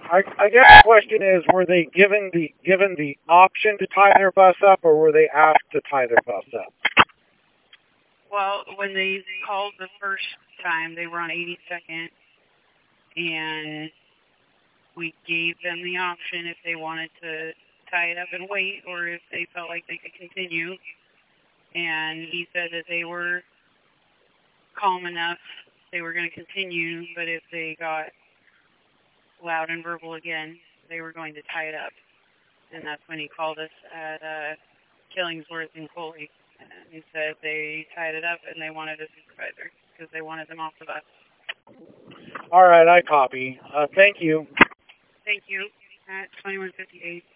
I guess the question is, were they given the option to tie their bus up, or were they asked to tie their bus up? Well, when they called the first time, they were on 82nd, and we gave them the option if they wanted to tie it up and wait, or if they felt like they could continue. And he said that they were calm enough, they were going to continue, but if they got loud and verbal again, they were going to tie it up. And that's when he called us at Killingsworth and Coley. And he said they tied it up and they wanted a supervisor because they wanted them off the bus. All right, I copy. Thank you. Thank you. At 2158.